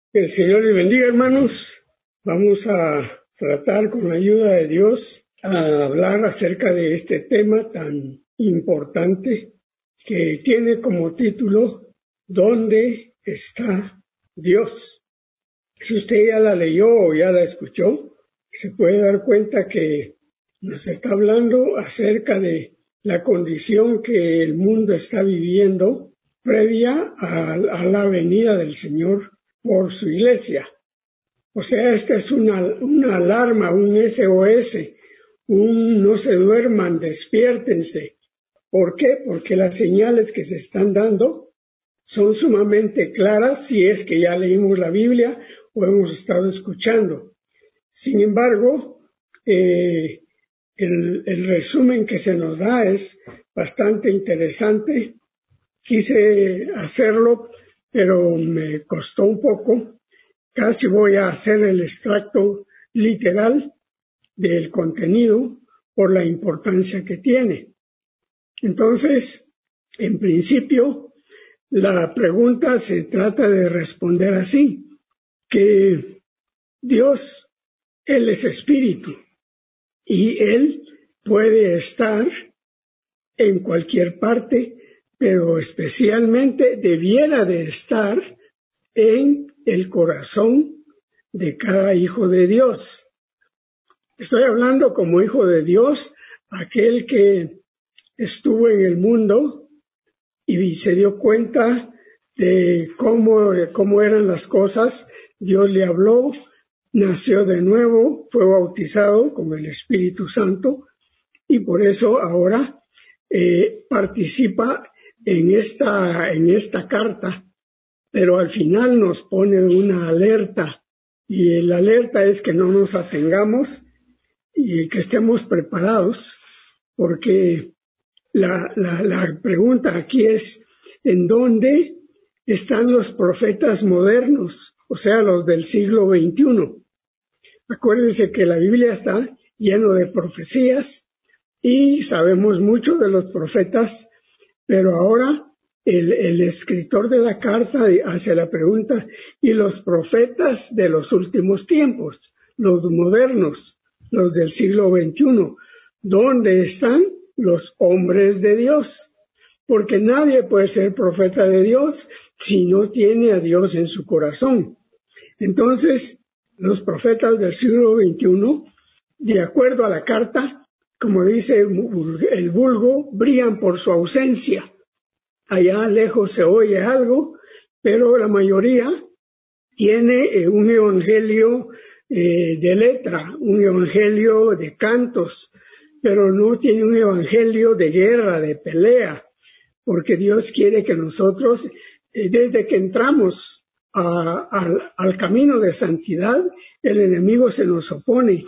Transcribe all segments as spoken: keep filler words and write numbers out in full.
Que el Señor les bendiga, hermanos. Vamos a tratar con la ayuda de Dios a hablar acerca de este tema tan importante que tiene como título ¿Dónde está Dios? Si usted ya la leyó o ya la escuchó, se puede dar cuenta que nos está hablando acerca de la condición que el mundo está viviendo previa a, a la venida del Señor por su iglesia. O sea, esta es una, una alarma, un S O S, un no se duerman, despiértense. ¿Por qué? Porque las señales que se están dando son sumamente claras si es que ya leímos la Biblia o hemos estado escuchando. Sin embargo, eh, el, el resumen que se nos da es bastante interesante. Quise hacerlo, pero me costó un poco. Casi voy a hacer el extracto literal del contenido por la importancia que tiene. Entonces, en principio, la pregunta se trata de responder así, que Dios, Él es espíritu y Él puede estar en cualquier parte, pero especialmente debiera de estar en el corazón de cada hijo de Dios. Estoy hablando como hijo de Dios, aquel que estuvo en el mundo y se dio cuenta de cómo, cómo eran las cosas. Dios le habló, nació de nuevo, fue bautizado con el Espíritu Santo y por eso ahora eh, participa en esta, en esta carta. Pero al final nos pone una alerta, y la alerta es que no nos atengamos y que estemos preparados, porque la, la, la pregunta aquí es, ¿en dónde están los profetas modernos? O sea, los del siglo veintiuno. Acuérdense que la Biblia está lleno de profecías y sabemos mucho de los profetas, pero ahora El, el escritor de la carta hace la pregunta, ¿y los profetas de los últimos tiempos, los modernos, los del siglo veintiuno, dónde están los hombres de Dios? Porque nadie puede ser profeta de Dios si no tiene a Dios en su corazón. Entonces, los profetas del siglo veintiuno, de acuerdo a la carta, como dice el vulgo, brillan por su ausencia. Allá lejos se oye algo, pero la mayoría tiene eh, un evangelio eh, de letra, un evangelio de cantos, pero no tiene un evangelio de guerra, de pelea, porque Dios quiere que nosotros, eh, desde que entramos a, a, al camino de santidad, el enemigo se nos opone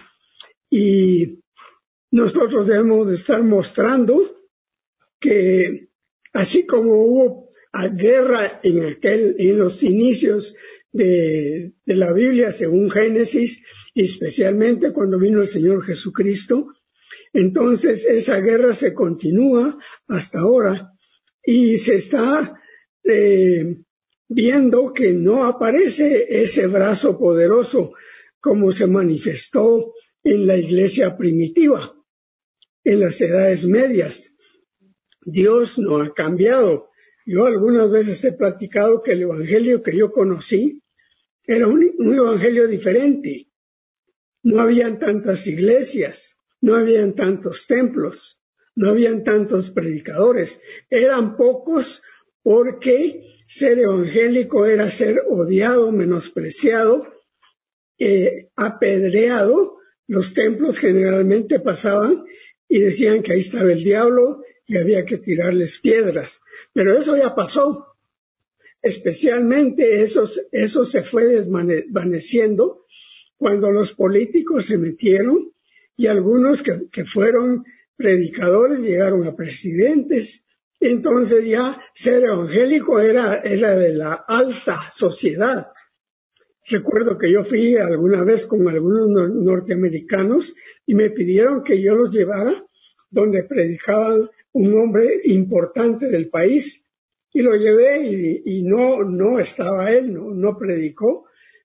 y nosotros debemos de estar mostrando que así como hubo guerra en aquel, en los inicios de, de la Biblia, según Génesis, y especialmente cuando vino el Señor Jesucristo, entonces esa guerra se continúa hasta ahora y se está eh, viendo que no aparece ese brazo poderoso como se manifestó en la iglesia primitiva, en las edades medias. Dios no ha cambiado. Yo algunas veces he platicado que el evangelio que yo conocí era un, un evangelio diferente. No habían tantas iglesias, no habían tantos templos, no habían tantos predicadores. Eran pocos porque ser evangélico era ser odiado, menospreciado, eh, apedreado. Los templos generalmente pasaban y decían que ahí estaba el diablo y había que tirarles piedras. Pero eso ya pasó. Especialmente eso, eso se fue desvaneciendo cuando los políticos se metieron y algunos que, que fueron predicadores llegaron a presidentes. Entonces ya ser evangélico era, era de la alta sociedad. Recuerdo que yo fui alguna vez con algunos norteamericanos y me pidieron que yo los llevara donde predicaban un hombre importante del país y lo llevé y, y no, no estaba él, no, no predicó,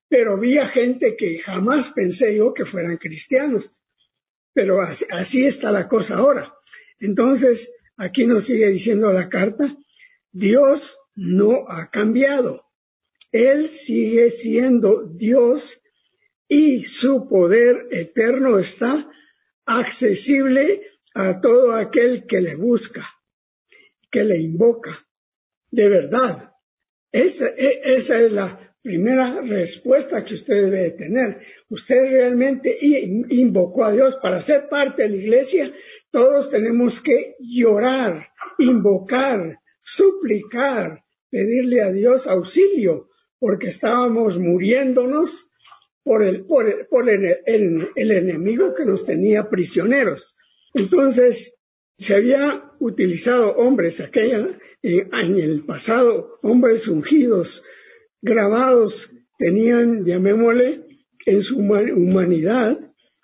pero vi a gente que jamás pensé yo que fueran cristianos. Pero así, así está la cosa ahora. Entonces, aquí nos sigue diciendo la carta, Dios no ha cambiado. Él sigue siendo Dios y su poder eterno está accesible a todo aquel que le busca, que le invoca. De verdad, esa, esa es la primera respuesta que usted debe tener. Usted realmente invocó a Dios para ser parte de la iglesia. Todos tenemos que llorar, invocar, suplicar, pedirle a Dios auxilio, porque estábamos muriéndonos por el, por el, por el, el, el enemigo que nos tenía prisioneros. Entonces, se había utilizado hombres aquella, eh, en el pasado, hombres ungidos, grabados, tenían, llamémosle, en su humanidad,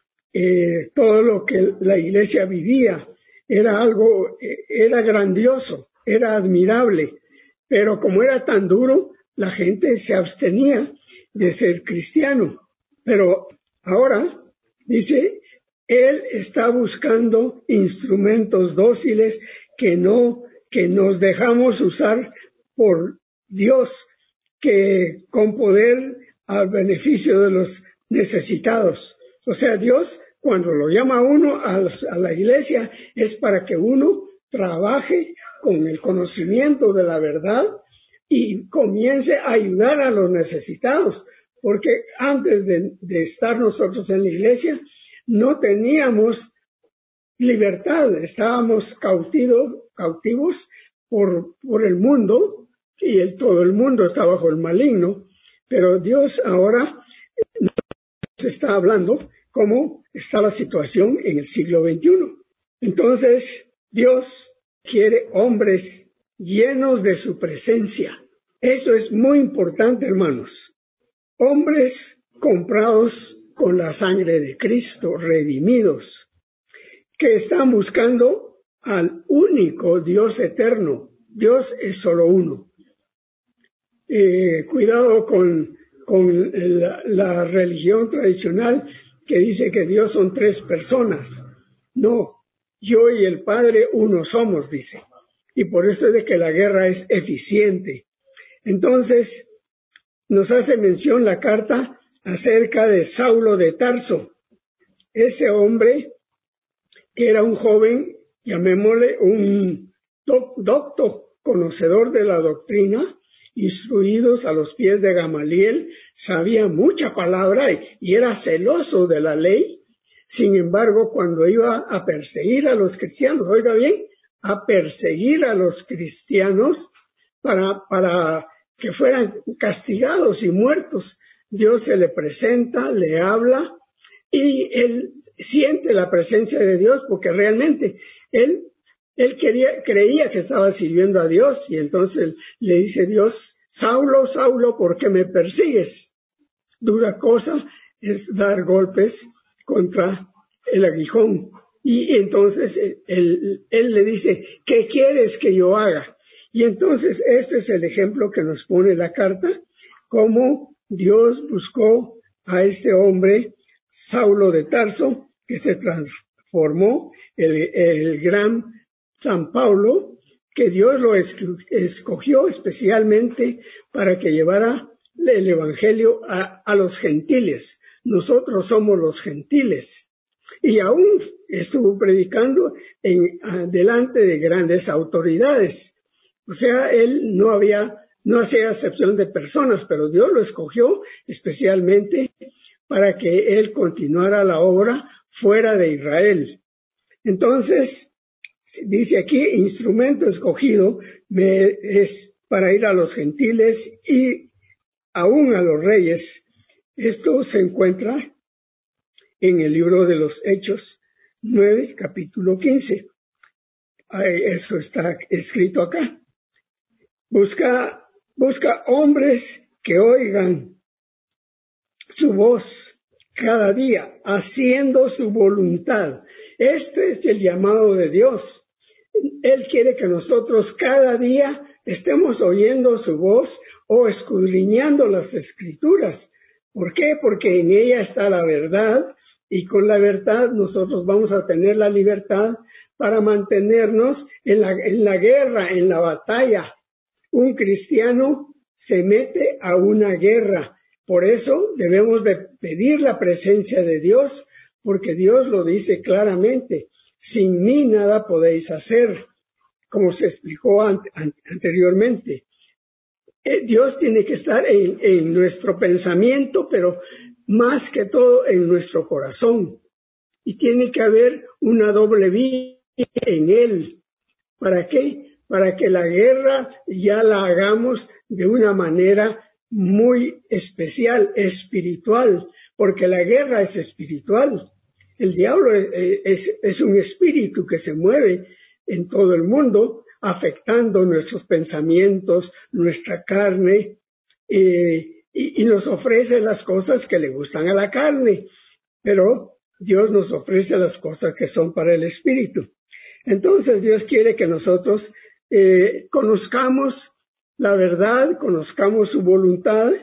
eh, todo lo que la iglesia vivía. Era algo, eh, era grandioso, era admirable, pero como era tan duro, la gente se abstenía de ser cristiano. Pero ahora, dice, Él está buscando instrumentos dóciles que no, que nos dejamos usar por Dios, que con poder al beneficio de los necesitados. O sea, Dios, cuando lo llama a uno a, a la iglesia, es para que uno trabaje con el conocimiento de la verdad y comience a ayudar a los necesitados. Porque antes de, de estar nosotros en la iglesia, no teníamos libertad, estábamos cautivos, cautivos por, por el mundo, y el, todo el mundo está bajo el maligno, pero Dios ahora nos está hablando cómo está la situación en el siglo veintiuno. Entonces, Dios quiere hombres llenos de su presencia. Eso es muy importante, hermanos. Hombres comprados con la sangre de Cristo, redimidos, que están buscando al único Dios eterno. Dios es solo uno. Eh, cuidado con, con la, la religión tradicional que dice que Dios son tres personas. No, yo y el Padre uno somos, dice. Y por eso es de que la guerra es eficiente. Entonces, nos hace mención la carta acerca de Saulo de Tarso. Ese hombre que era un joven, llamémosle un doc, docto, conocedor de la doctrina, instruidos a los pies de Gamaliel, sabía mucha palabra y, y era celoso de la ley. Sin embargo, cuando iba a perseguir a los cristianos, oiga bien, a perseguir a los cristianos para, para que fueran castigados y muertos, Dios se le presenta, le habla y él siente la presencia de Dios porque realmente él Él quería, creía que estaba sirviendo a Dios y entonces le dice Dios, Saulo, Saulo, ¿por qué me persigues? Dura cosa es dar golpes contra el aguijón. Y entonces él, él le dice, ¿qué quieres que yo haga? Y entonces este es el ejemplo que nos pone la carta, cómo Dios buscó a este hombre, Saulo de Tarso, que se transformó el, el gran San Pablo, que Dios lo escogió especialmente para que llevara el Evangelio a, a los gentiles. Nosotros somos los gentiles. Y aún estuvo predicando en, delante de grandes autoridades. O sea, él no había, no hacía excepción de personas, pero Dios lo escogió especialmente para que él continuara la obra fuera de Israel. Entonces, dice aquí, instrumento escogido me, es para ir a los gentiles y aún a los reyes. Esto se encuentra en el libro de los Hechos nueve, capítulo quince. Eso está escrito acá. Busca, busca hombres que oigan su voz cada día, haciendo su voluntad. Este es el llamado de Dios. Él quiere que nosotros cada día estemos oyendo su voz o escudriñando las Escrituras ¿Por qué? Porque en ella está la verdad y con la verdad nosotros vamos a tener la libertad para mantenernos en la, en la guerra, en la batalla. Un cristiano se mete a una guerra. Por eso debemos de pedir la presencia de Dios, porque Dios lo dice claramente. Sin mí nada podéis hacer, como se explicó an- an- anteriormente. Eh, Dios tiene que estar en, en nuestro pensamiento, pero más que todo en nuestro corazón. Y tiene que haber una doble vía en Él. ¿Para qué? Para que la guerra ya la hagamos de una manera muy especial, espiritual, porque la guerra es espiritual. El diablo es, es, es un espíritu que se mueve en todo el mundo, afectando nuestros pensamientos, nuestra carne, eh, y, y nos ofrece las cosas que le gustan a la carne, pero Dios nos ofrece las cosas que son para el espíritu. Entonces Dios quiere que nosotros eh, conozcamos la verdad, conozcamos su voluntad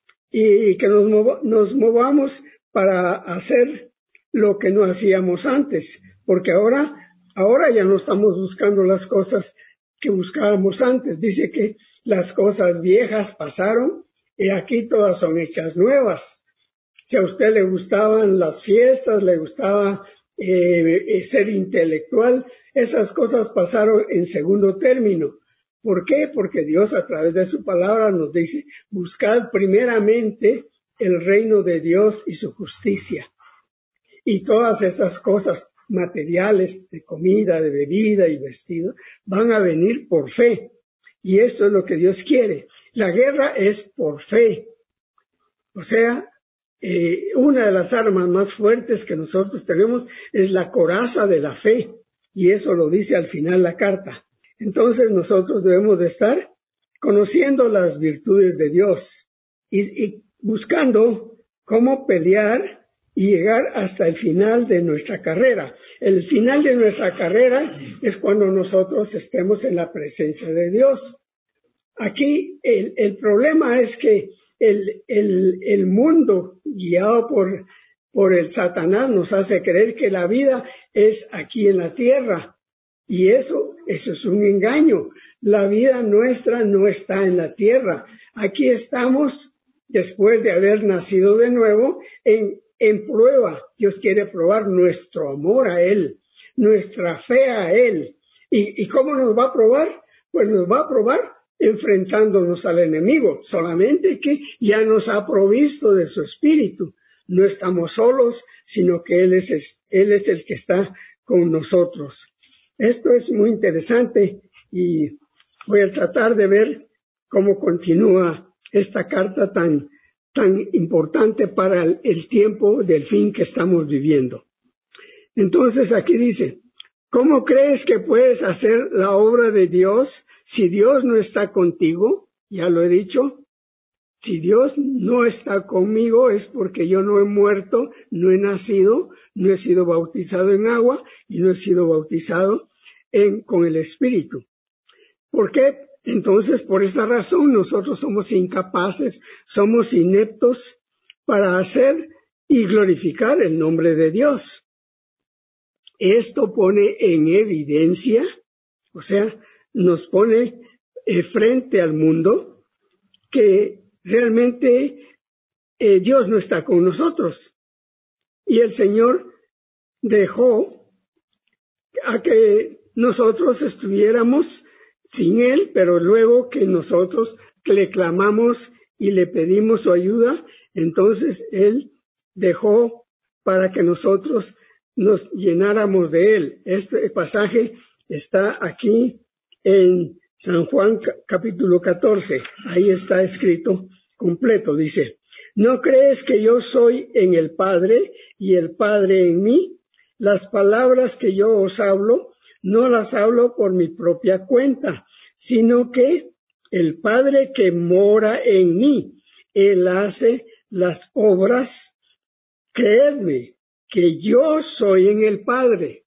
y, y que nos, mov nos movamos para hacer lo que no hacíamos antes, porque ahora, ahora ya no estamos buscando las cosas que buscábamos antes. Dice que las cosas viejas pasaron y aquí todas son hechas nuevas. Si a usted le gustaban las fiestas, le gustaba eh, ser intelectual, esas cosas pasaron en segundo término. ¿Por qué? Porque Dios a través de su palabra nos dice, buscad primeramente el reino de Dios y su justicia. Y todas esas cosas materiales de comida, de bebida y vestido van a venir por fe. Y esto es lo que Dios quiere. La guerra es por fe. O sea, eh, una de las armas más fuertes que nosotros tenemos es la coraza de la fe. Y eso lo dice al final la carta. Entonces nosotros debemos de estar conociendo las virtudes de Dios y, y buscando cómo pelear y llegar hasta el final de nuestra carrera. El final de nuestra carrera es cuando nosotros estemos en la presencia de Dios. Aquí el, el problema es que el, el, el mundo guiado por, por el Satanás nos hace creer que la vida es aquí en la tierra. Y eso, eso es un engaño. La vida nuestra no está en la tierra. Aquí estamos, después de haber nacido de nuevo, en, en prueba. Dios quiere probar nuestro amor a Él, nuestra fe a Él. ¿Y, y cómo nos va a probar? Pues nos va a probar enfrentándonos al enemigo, solamente que ya nos ha provisto de su espíritu. No estamos solos, sino que Él es, Él es el que está con nosotros. Esto es muy interesante y voy a tratar de ver cómo continúa esta carta tan, tan importante para el, el tiempo del fin que estamos viviendo. Entonces aquí dice, ¿cómo crees que puedes hacer la obra de Dios si Dios no está contigo? Ya lo he dicho. Si Dios no está conmigo es porque yo no he muerto, no he nacido, no he sido bautizado en agua y no he sido bautizado en, con el Espíritu. ¿Por qué? Entonces, por esta razón, nosotros somos incapaces, somos ineptos para hacer y glorificar el nombre de Dios. Esto pone en evidencia, o sea, nos pone eh, frente al mundo que realmente eh, Dios no está con nosotros. Y el Señor dejó a que nosotros estuviéramos sin Él, pero luego que nosotros le clamamos y le pedimos su ayuda, entonces Él dejó para que nosotros nos llenáramos de Él. Este pasaje está aquí en San Juan capítulo catorce. Ahí está escrito completo. Dice, ¿no crees que yo soy en el Padre y el Padre en mí? Las palabras que yo os hablo, no las hablo por mi propia cuenta, sino que el Padre que mora en mí, Él hace las obras. Creedme que yo soy en el Padre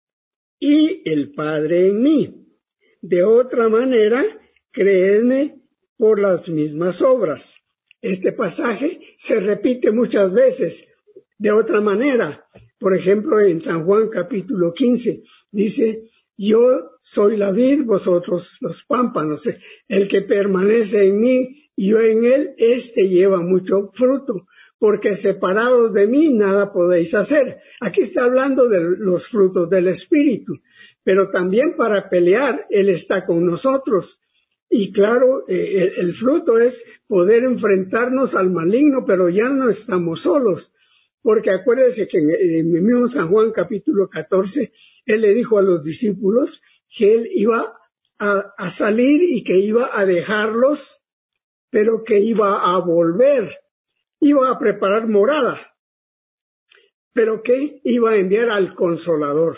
y el Padre en mí. De otra manera, creedme por las mismas obras. Este pasaje se repite muchas veces de otra manera. Por ejemplo, en San Juan capítulo quince dice, yo soy la vid, vosotros los pámpanos. El que permanece en mí y yo en él, éste lleva mucho fruto, porque separados de mí nada podéis hacer. Aquí está hablando de los frutos del Espíritu, pero también para pelear Él está con nosotros. Y claro, eh, el, el fruto es poder enfrentarnos al maligno, pero ya no estamos solos. Porque acuérdense que en, en el mismo San Juan capítulo catorce, Él le dijo a los discípulos que Él iba a, a salir y que iba a dejarlos, pero que iba a volver, iba a preparar morada, pero que iba a enviar al Consolador,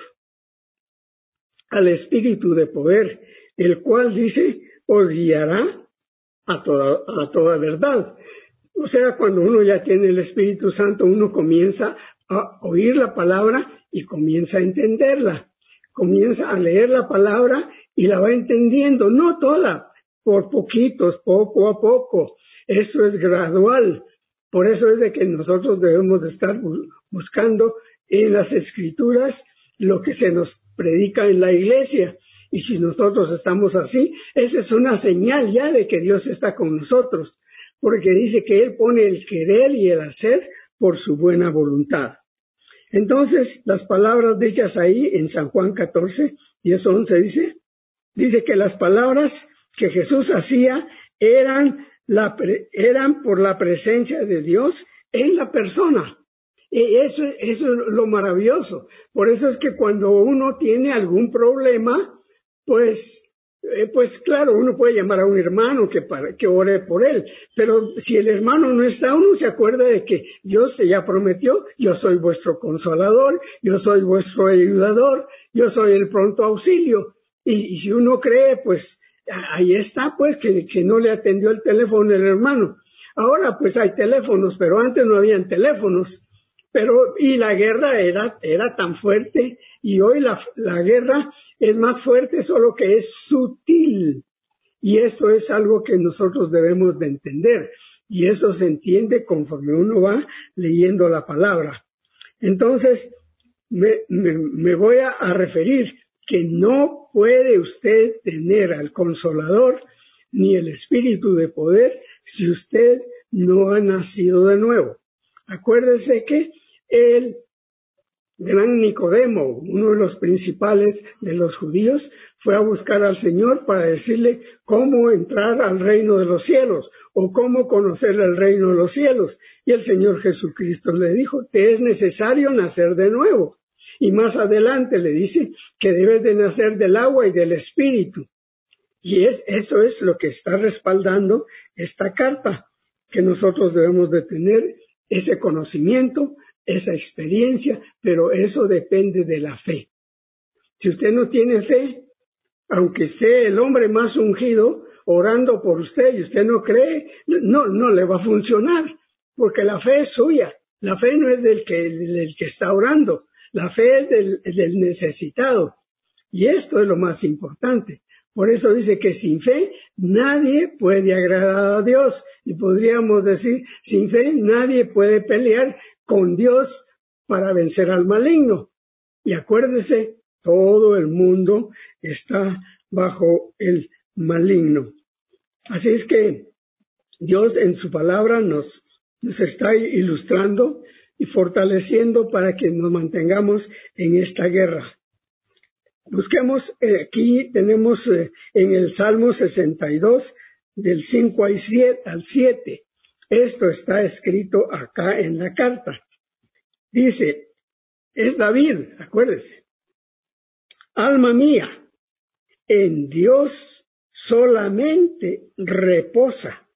al Espíritu de poder, el cual dice, os guiará a toda, a toda verdad. O sea, cuando uno ya tiene el Espíritu Santo, uno comienza a oír la palabra y comienza a entenderla. Comienza a leer la palabra y la va entendiendo, no toda, por poquitos, poco a poco. Esto es gradual. Por eso es de que nosotros debemos de estar buscando en las Escrituras lo que se nos predica en la iglesia. Y si nosotros estamos así, esa es una señal ya de que Dios está con nosotros. Porque dice que Él pone el querer y el hacer por su buena voluntad. Entonces, las palabras dichas ahí en San Juan catorce, diez, once dice, dice que las palabras que Jesús hacía eran, la, eran por la presencia de Dios en la persona. Y eso, eso es lo maravilloso. Por eso es que cuando uno tiene algún problema, pues... Eh, pues claro, uno puede llamar a un hermano que, para, que ore por él, pero si el hermano no está, uno se acuerda de que Dios ya prometió, yo soy vuestro consolador, yo soy vuestro ayudador, yo soy el pronto auxilio. Y, y si uno cree, pues ahí está, pues que, que no le atendió el teléfono el hermano. Ahora pues hay teléfonos, pero antes no habían teléfonos. Pero, y la guerra era, era tan fuerte, y hoy la, la guerra es más fuerte, solo que es sutil. Y esto es algo que nosotros debemos de entender. Y eso se entiende conforme uno va leyendo la palabra. Entonces, me, me, me voy a, a referir que no puede usted tener al Consolador ni el Espíritu de poder si usted no ha nacido de nuevo. Acuérdese que el gran Nicodemo, uno de los principales de los judíos, fue a buscar al Señor para decirle cómo entrar al reino de los cielos o cómo conocer el reino de los cielos. Y el Señor Jesucristo le dijo, te es necesario nacer de nuevo. Y más adelante le dice que debes de nacer del agua y del Espíritu. Y es, eso es lo que está respaldando esta carta, que nosotros debemos de tener ese conocimiento, esa experiencia, pero eso depende de la fe. Si usted no tiene fe, aunque sea el hombre más ungido orando por usted y usted no cree, no, no le va a funcionar, porque la fe es suya. La fe no es del que, del que está orando, la fe es del, del necesitado. Y esto es lo más importante. Por eso dice que sin fe nadie puede agradar a Dios. Y podríamos decir, sin fe nadie puede pelear con Dios para vencer al maligno. Y acuérdese, todo el mundo está bajo el maligno. Así es que Dios en su palabra nos, nos está ilustrando y fortaleciendo para que nos mantengamos en esta guerra. Busquemos, eh, aquí tenemos eh, en el Salmo sesenta y dos, del cinco al siete. Esto está escrito acá en la carta. Dice, es David, acuérdese. Alma mía, en Dios solamente reposa.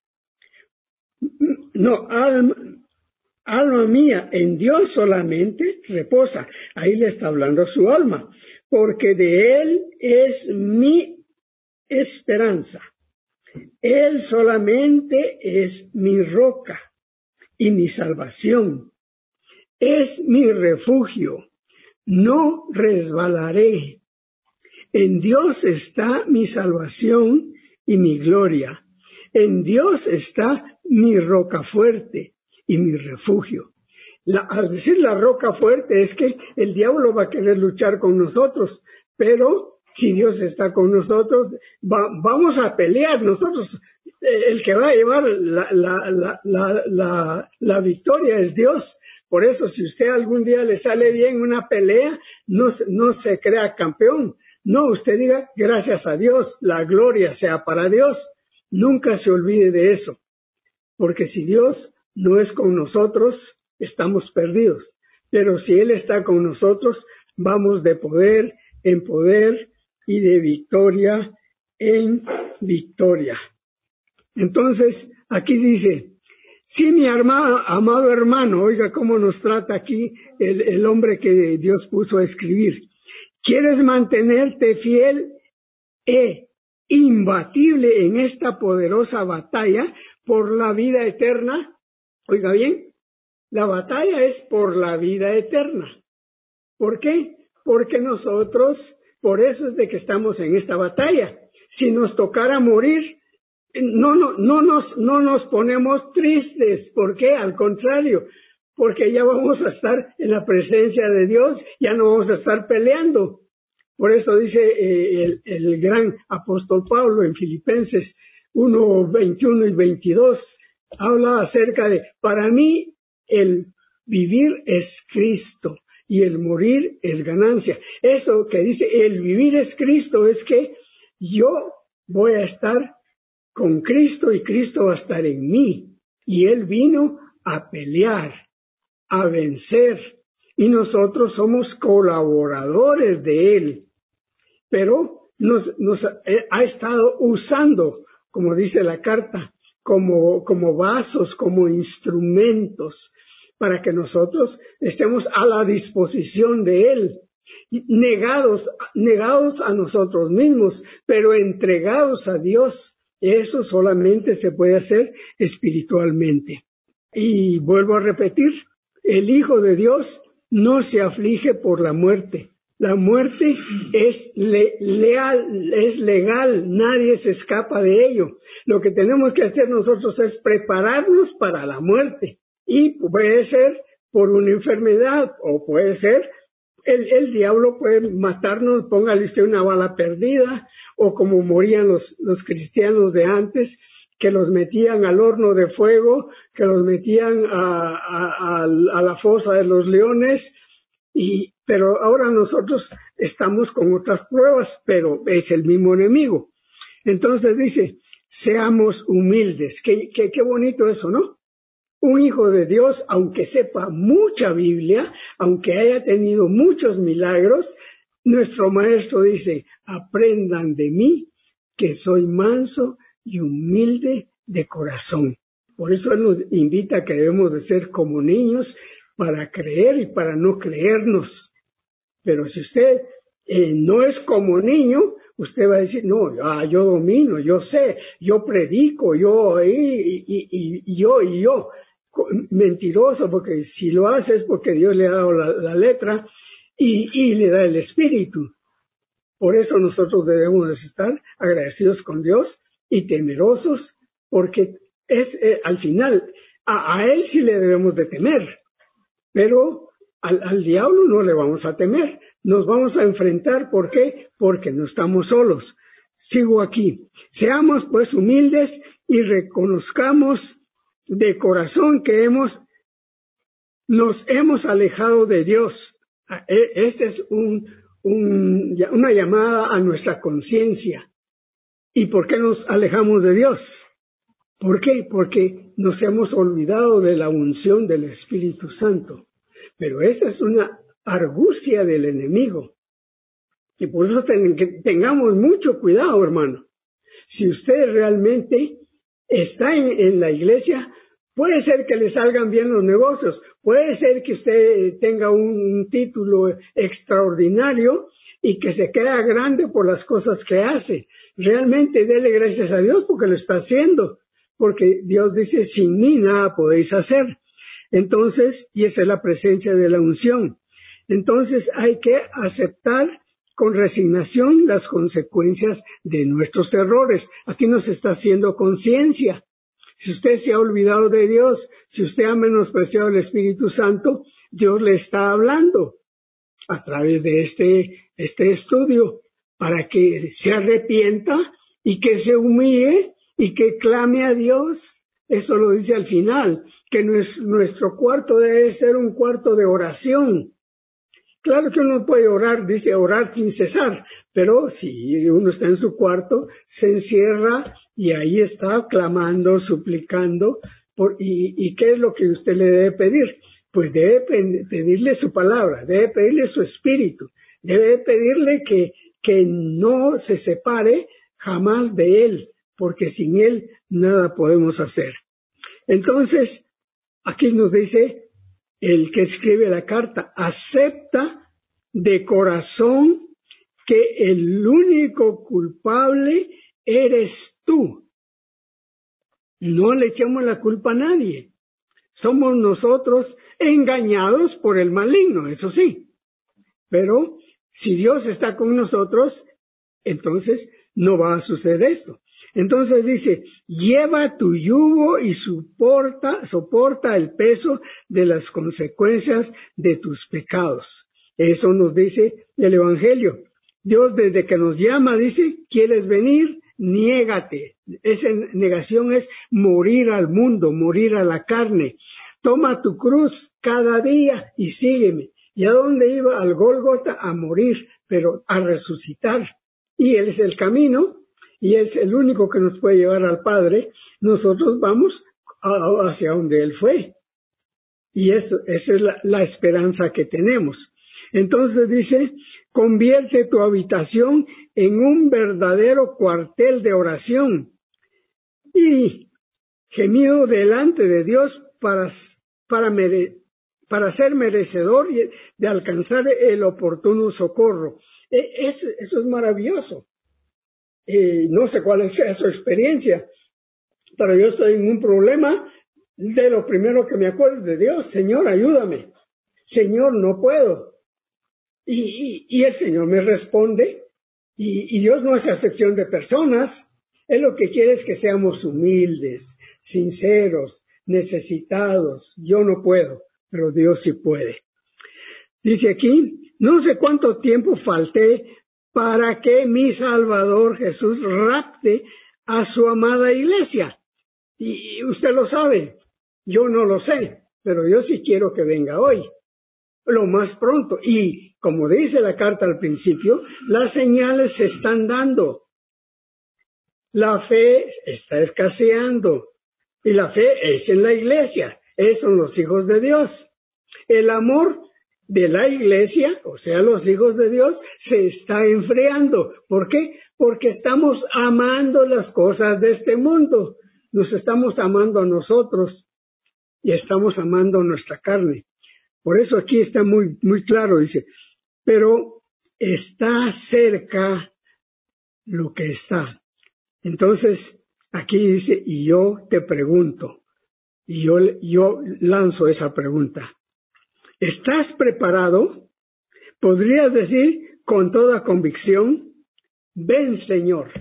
No, alma, alma mía, en Dios solamente reposa. Ahí le está hablando su alma. Porque de Él es mi esperanza. Él solamente es mi roca y mi salvación. Es mi refugio. No resbalaré. En Dios está mi salvación y mi gloria. En Dios está mi roca fuerte y mi refugio. La, al decir la roca fuerte es que el diablo va a querer luchar con nosotros, pero si Dios está con nosotros, va, vamos a pelear nosotros. El que va a llevar la, la, la, la, la, la victoria es Dios. Por eso, si usted algún día le sale bien una pelea, no, no se crea campeón. No, usted diga, gracias a Dios, la gloria sea para Dios. Nunca se olvide de eso. Porque si Dios no es con nosotros, estamos perdidos. Pero si Él está con nosotros, vamos de poder en poder y de victoria en victoria. Entonces, aquí dice, sí, mi arma, amado hermano, oiga cómo nos trata aquí el, el hombre que Dios puso a escribir. ¿Quieres mantenerte fiel e imbatible en esta poderosa batalla por la vida eterna? Oiga bien, la batalla es por la vida eterna. ¿Por qué? Porque nosotros, por eso es de que estamos en esta batalla. Si nos tocara morir, no, no, no, nos, no nos ponemos tristes. ¿Por qué? Al contrario, porque ya vamos a estar en la presencia de Dios, ya no vamos a estar peleando. Por eso dice eh, el, el gran apóstol Pablo en Filipenses uno, veintiuno y veintidós, habla acerca de, para mí el vivir es Cristo y el morir es ganancia. Eso que dice el vivir es Cristo es que yo voy a estar con Cristo y Cristo va a estar en mí. Y Él vino a pelear, a vencer, y nosotros somos colaboradores de Él. Pero nos, nos ha, ha estado usando, como dice la carta, como, como vasos, como instrumentos, para que nosotros estemos a la disposición de Él, negados, negados a nosotros mismos, pero entregados a Dios. Eso solamente se puede hacer espiritualmente. Y vuelvo a repetir, el Hijo de Dios no se aflige por la muerte. La muerte es le, leal, es legal, nadie se escapa de ello. Lo que tenemos que hacer nosotros es prepararnos para la muerte. Y puede ser por una enfermedad o puede ser el, el diablo puede matarnos, póngale usted una bala perdida, o como morían los, los cristianos de antes, que los metían al horno de fuego, que los metían a, a, a, a la fosa de los leones, y, pero ahora nosotros estamos con otras pruebas, pero es el mismo enemigo. Entonces dice, seamos humildes. Qué, qué, qué bonito eso, ¿no? Un hijo de Dios, aunque sepa mucha Biblia, aunque haya tenido muchos milagros, nuestro maestro dice, aprendan de mí, que soy manso y humilde de corazón. Por eso Él nos invita a que debemos de ser como niños para creer y para no creernos. Pero si usted eh, no es como niño, usted va a decir, no, ah, yo domino, yo sé, yo predico, yo y, y, y, y yo y yo. Mentiroso, porque si lo hace es porque Dios le ha dado la, la letra y, y le da el espíritu. Por eso nosotros debemos estar agradecidos con Dios y temerosos, porque es eh, al final a, a Él sí le debemos de temer, pero al, al diablo no le vamos a temer. Nos vamos a enfrentar, ¿por qué? Porque no estamos solos. Sigo aquí. Seamos pues humildes y reconozcamos de corazón que hemos, nos hemos alejado de Dios. Esta es un, un, una llamada a nuestra conciencia. ¿Y por qué nos alejamos de Dios? ¿Por qué? Porque nos hemos olvidado de la unción del Espíritu Santo. Pero esa es una argucia del enemigo. Y por eso ten, que tengamos mucho cuidado, hermano. Si usted realmente está en, en la iglesia, puede ser que le salgan bien los negocios, puede ser que usted tenga un, un título extraordinario y que se crea grande por las cosas que hace. Realmente dele gracias a Dios porque lo está haciendo, porque Dios dice, sin mí nada podéis hacer. Entonces, y esa es la presencia de la unción. Entonces hay que aceptar con resignación las consecuencias de nuestros errores. Aquí nos está haciendo conciencia. Si usted se ha olvidado de Dios, si usted ha menospreciado el Espíritu Santo, Dios le está hablando a través de este, este estudio para que se arrepienta y que se humille y que clame a Dios. Eso lo dice al final, que nuestro cuarto debe ser un cuarto de oración. Claro que uno puede orar, dice orar sin cesar, pero si uno está en su cuarto, se encierra y ahí está clamando, suplicando. Por, y, ¿Y qué es lo que usted le debe pedir? Pues debe pedirle su palabra, debe pedirle su espíritu, debe pedirle que, que no se separe jamás de él, porque sin él nada podemos hacer. Entonces, aquí nos dice el que escribe la carta, acepta de corazón que el único culpable eres tú. No le echamos la culpa a nadie. Somos nosotros engañados por el maligno, eso sí. Pero si Dios está con nosotros, entonces no va a suceder esto. Entonces dice, lleva tu yugo y soporta, soporta el peso de las consecuencias de tus pecados. Eso nos dice el Evangelio. Dios desde que nos llama dice, ¿quieres venir? Niégate. Esa negación es morir al mundo, morir a la carne. Toma tu cruz cada día y sígueme. ¿Y a dónde iba? Al Gólgota, a morir, pero a resucitar. Y Él es el camino, y es el único que nos puede llevar al Padre. Nosotros vamos a, hacia donde Él fue. Y eso, esa es la, la esperanza que tenemos. Entonces dice, convierte tu habitación en un verdadero cuartel de oración y gemido delante de Dios para, para, mere, para ser merecedor de alcanzar el oportuno socorro. Eso, eso es maravilloso. Eh, no sé cuál es su experiencia, pero yo estoy en un problema. De lo primero que me acuerdo es de Dios. Señor, ayúdame. Señor, no puedo. Y, y, y el Señor me responde, y, y Dios no hace acepción de personas. Él lo que quiere es que seamos humildes, sinceros, necesitados. Yo no puedo, pero Dios sí puede. Dice aquí, no sé cuánto tiempo falté para que mi Salvador Jesús rapte a su amada iglesia. Y usted lo sabe, yo no lo sé, pero yo sí quiero que venga hoy, lo más pronto. Y como dice la carta al principio, las señales se están dando. La fe está escaseando. Y la fe es en la iglesia. Esos son los hijos de Dios. El amor de la iglesia, o sea, los hijos de Dios, se está enfriando. ¿Por qué? Porque estamos amando las cosas de este mundo. Nos estamos amando a nosotros y estamos amando nuestra carne. Por eso aquí está muy, muy claro, dice, pero está cerca lo que está. Entonces, aquí dice, y yo te pregunto, y yo, yo lanzo esa pregunta. ¿Estás preparado? ¿Podrías decir con toda convicción, ven Señor?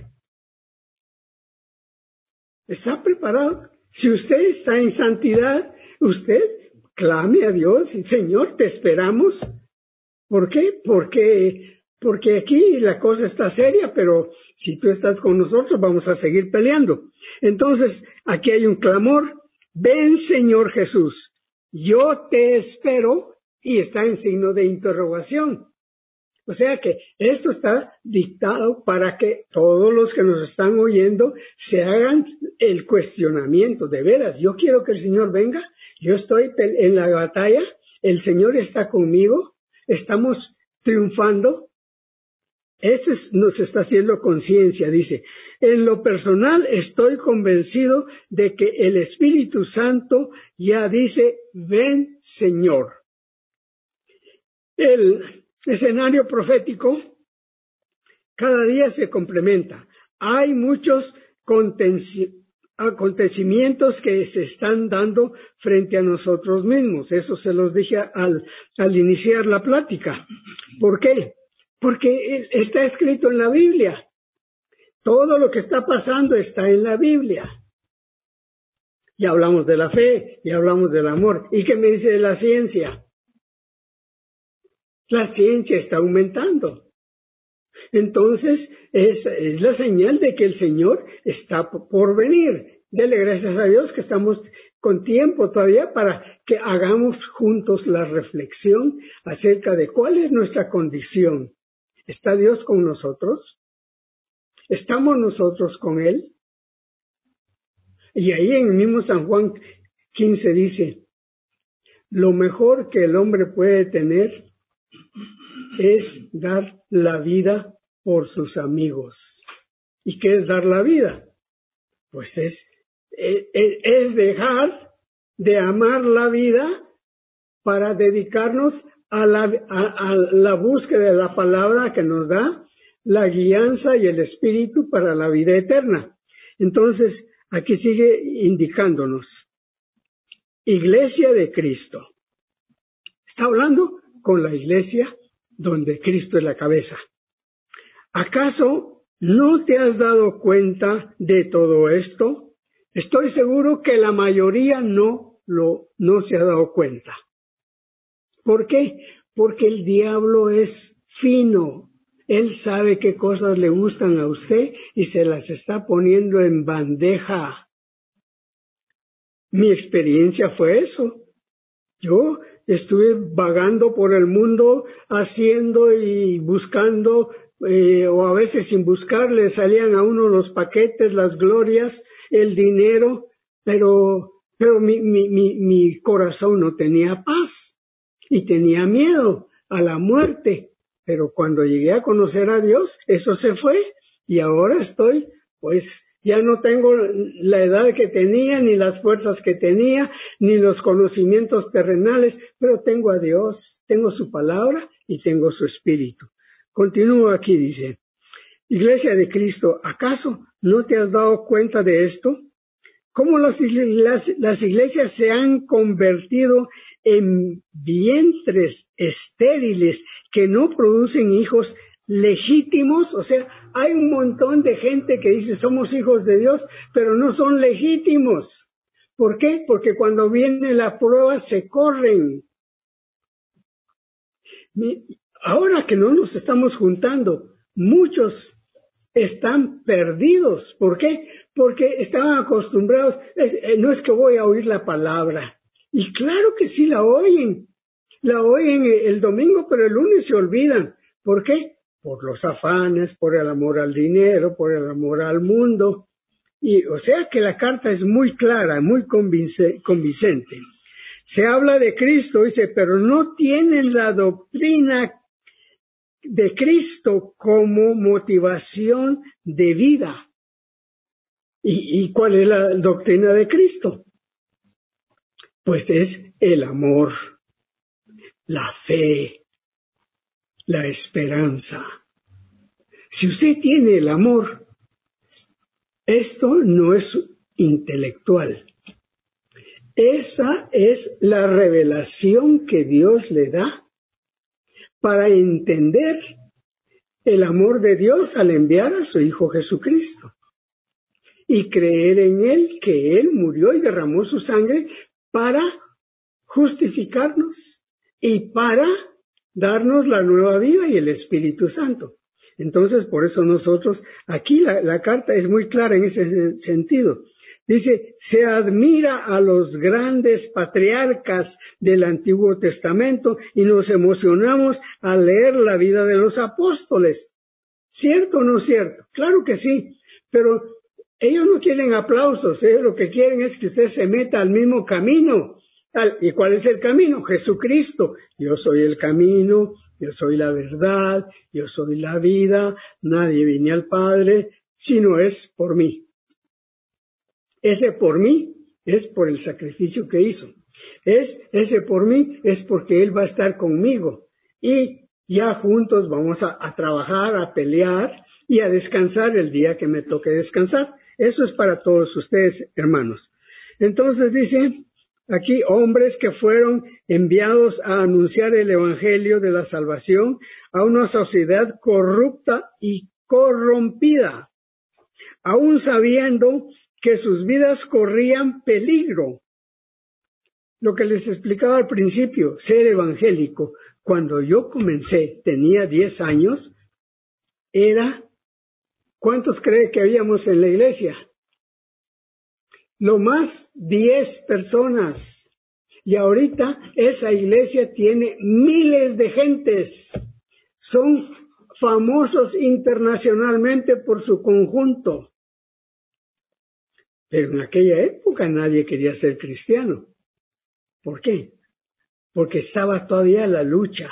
¿Está preparado? Si usted está en santidad, usted clame a Dios, Señor, te esperamos. ¿Por qué? Porque, porque aquí la cosa está seria, pero si tú estás con nosotros vamos a seguir peleando. Entonces, aquí hay un clamor, ven Señor Jesús, yo te espero, y está en signo de interrogación. O sea que esto está dictado para que todos los que nos están oyendo se hagan el cuestionamiento. De veras, yo quiero que el Señor venga, yo estoy en la batalla, el Señor está conmigo, estamos triunfando. Esto es, nos está haciendo conciencia, dice, en lo personal estoy convencido de que el Espíritu Santo ya dice, ven Señor. El escenario profético cada día se complementa. Hay muchos acontecimientos que se están dando frente a nosotros mismos. Eso se los dije al, al iniciar la plática. ¿Por qué? Porque está escrito en la Biblia. Todo lo que está pasando está en la Biblia. Ya hablamos de la fe, ya hablamos del amor. ¿Y qué me dice de la ciencia? La ciencia está aumentando. Entonces, es, es la señal de que el Señor está por venir. Dele gracias a Dios que estamos con tiempo todavía para que hagamos juntos la reflexión acerca de cuál es nuestra condición. ¿Está Dios con nosotros? ¿Estamos nosotros con Él? Y ahí en el mismo San Juan quince dice, lo mejor que el hombre puede tener es dar la vida por sus amigos. ¿Y qué es dar la vida? Pues es, es, es dejar de amar la vida para dedicarnos a la, a, a la búsqueda de la palabra que nos da la guianza y el espíritu para la vida eterna. Entonces, aquí sigue indicándonos, Iglesia de Cristo. Está hablando con la iglesia donde Cristo es la cabeza. ¿Acaso no te has dado cuenta de todo esto? Estoy seguro que la mayoría no lo, no se ha dado cuenta. ¿Por qué? Porque el diablo es fino. Él sabe qué cosas le gustan a usted y se las está poniendo en bandeja. Mi experiencia fue eso. Yo estuve vagando por el mundo haciendo y buscando, eh, o a veces sin buscar, le salían a uno los paquetes, las glorias, el dinero, pero, pero mi, mi, mi, mi corazón no tenía paz y tenía miedo a la muerte. Pero cuando llegué a conocer a Dios, eso se fue y ahora estoy, pues, ya no tengo la edad que tenía, ni las fuerzas que tenía, ni los conocimientos terrenales, pero tengo a Dios, tengo su palabra y tengo su espíritu. Continúo aquí, dice, Iglesia de Cristo, ¿acaso no te has dado cuenta de esto? ¿Cómo las, las, las iglesias se han convertido en vientres estériles que no producen hijos legítimos? O sea, hay un montón de gente que dice somos hijos de Dios, pero no son legítimos. ¿Por qué? Porque cuando viene la prueba se corren. Ahora que no nos estamos juntando, muchos están perdidos. ¿Por qué? Porque estaban acostumbrados, es, eh, no es que voy a oír la palabra. Y claro que sí la oyen. La oyen el domingo, pero el lunes se olvidan. ¿Por qué? Por los afanes, por el amor al dinero, por el amor al mundo. Y o sea que la carta es muy clara, muy convince, convincente. Se habla de Cristo, dice, pero no tienen la doctrina de Cristo como motivación de vida. ¿Y, y cuál es la doctrina de Cristo? Pues es el amor, la fe, la esperanza. Si usted tiene el amor, esto no es intelectual. Esa es la revelación que Dios le da para entender el amor de Dios al enviar a su Hijo Jesucristo y creer en Él, que Él murió y derramó su sangre para justificarnos y para darnos la nueva vida y el Espíritu Santo. Entonces, por eso nosotros, aquí la, la carta es muy clara en ese sentido. Dice, se admira a los grandes patriarcas del Antiguo Testamento y nos emocionamos al leer la vida de los apóstoles. ¿Cierto o no cierto? Claro que sí, pero ellos no quieren aplausos, ellos lo que quieren es que usted se meta al mismo camino. ¿Y cuál es el camino? Jesucristo. Yo soy el camino, yo soy la verdad, yo soy la vida, nadie viene al Padre si no es por mí. Ese por mí es por el sacrificio que hizo. Es, ese por mí es porque Él va a estar conmigo. Y ya juntos vamos a, a trabajar, a pelear y a descansar el día que me toque descansar. Eso es para todos ustedes, hermanos. Entonces dice aquí, hombres que fueron enviados a anunciar el evangelio de la salvación a una sociedad corrupta y corrompida, aún sabiendo que sus vidas corrían peligro. Lo que les explicaba al principio, ser evangélico, cuando yo comencé, tenía diez años, era, ¿cuántos cree que habíamos en la iglesia? Lo más diez personas. Y ahorita esa iglesia tiene miles de gentes. Son famosos internacionalmente por su conjunto. Pero en aquella época nadie quería ser cristiano. ¿Por qué? Porque estaba todavía la lucha.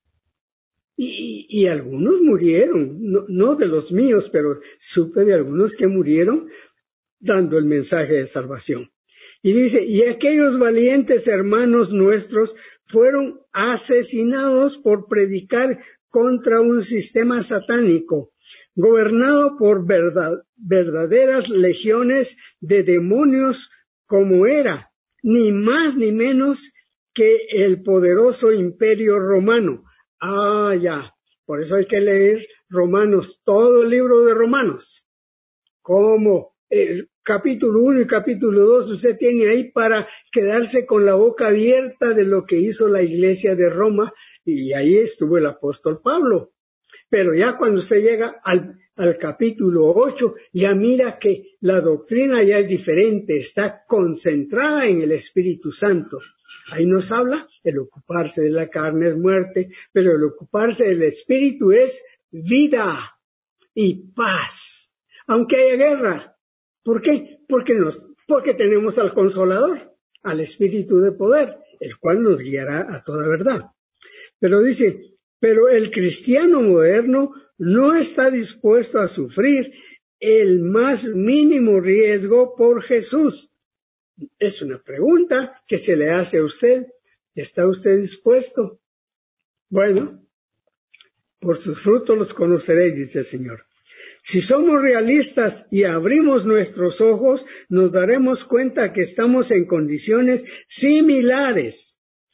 Y, y, y algunos murieron, no, no de los míos, pero supe de algunos que murieron dando el mensaje de salvación. Y dice, y aquellos valientes hermanos nuestros fueron asesinados por predicar contra un sistema satánico, gobernado por verdad, verdaderas legiones de demonios como era, ni más ni menos que el poderoso imperio romano. Ah, ya, por eso hay que leer Romanos, todo el libro de Romanos. Como el capítulo uno y capítulo dos usted tiene ahí para quedarse con la boca abierta de lo que hizo la iglesia de Roma, y ahí estuvo el apóstol Pablo. Pero ya cuando usted llega al, al capítulo ocho, ya mira que la doctrina ya es diferente, está concentrada en el Espíritu Santo. Ahí nos habla, el ocuparse de la carne es muerte, pero el ocuparse del Espíritu es vida y paz. Aunque haya guerra. ¿Por qué? Porque, nos, porque tenemos al Consolador, al Espíritu de poder, el cual nos guiará a toda verdad. Pero dice, pero el cristiano moderno no está dispuesto a sufrir el más mínimo riesgo por Jesús. Es una pregunta que se le hace a usted. ¿Está usted dispuesto? Bueno, por sus frutos los conoceréis, dice el Señor. Si somos realistas y abrimos nuestros ojos, nos daremos cuenta que estamos en condiciones similares.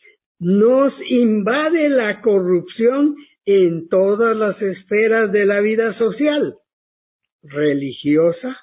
Nos invade la corrupción en todas las esferas de la vida social, religiosa,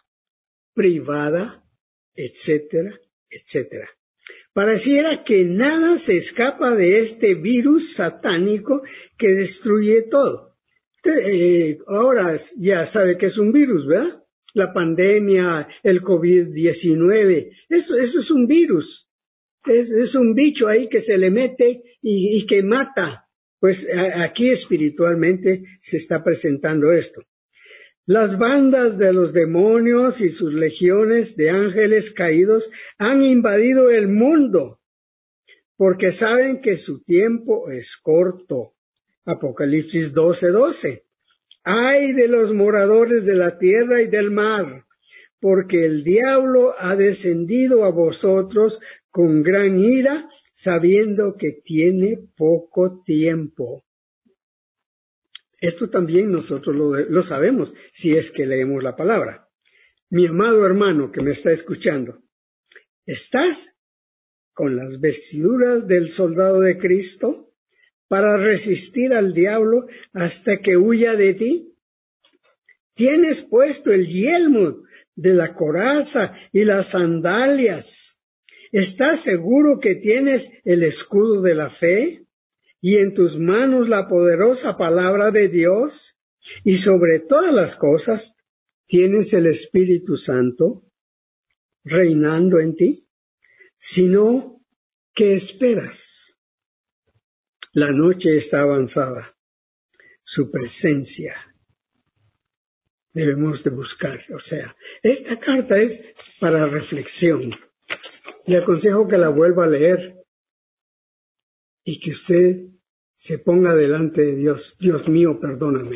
privada, etcétera, etcétera. Pareciera que nada se escapa de este virus satánico que destruye todo. Usted eh, ahora ya sabe que es un virus, ¿verdad? La pandemia, el COVID diecinueve, eso, eso es un virus. Es, es un bicho ahí que se le mete y, y que mata. Pues a, aquí espiritualmente se está presentando esto. Las bandas de los demonios y sus legiones de ángeles caídos han invadido el mundo porque saben que su tiempo es corto. Apocalipsis doce doce. Ay de los moradores de la tierra y del mar, porque el diablo ha descendido a vosotros con gran ira, sabiendo que tiene poco tiempo. Esto también nosotros lo, lo sabemos, si es que leemos la palabra. Mi amado hermano que me está escuchando, ¿estás con las vestiduras del soldado de Cristo para resistir al diablo hasta que huya de ti? ¿Tienes puesto el yelmo de la coraza y las sandalias? ¿Estás seguro que tienes el escudo de la fe y en tus manos la poderosa palabra de Dios? Y sobre todas las cosas, ¿tienes el Espíritu Santo reinando en ti? Si no, ¿qué esperas? La noche está avanzada. Su presencia debemos de buscar. O sea, esta carta es para reflexión. Le aconsejo que la vuelva a leer y que usted se ponga delante de Dios. Dios mío, perdóname.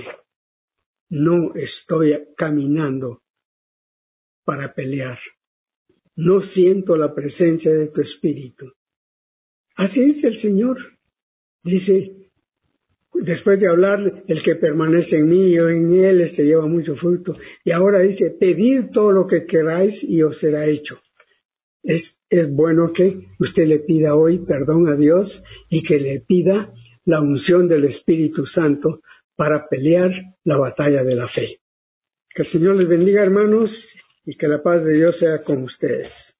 No estoy caminando para pelear. No siento la presencia de tu Espíritu. Así dice el Señor. Dice, después de hablar, el que permanece en mí y yo en él, este lleva mucho fruto. Y ahora dice, pedid todo lo que queráis y os será hecho. Es, es bueno que usted le pida hoy perdón a Dios y que le pida la unción del Espíritu Santo para pelear la batalla de la fe. Que el Señor les bendiga, hermanos, y que la paz de Dios sea con ustedes.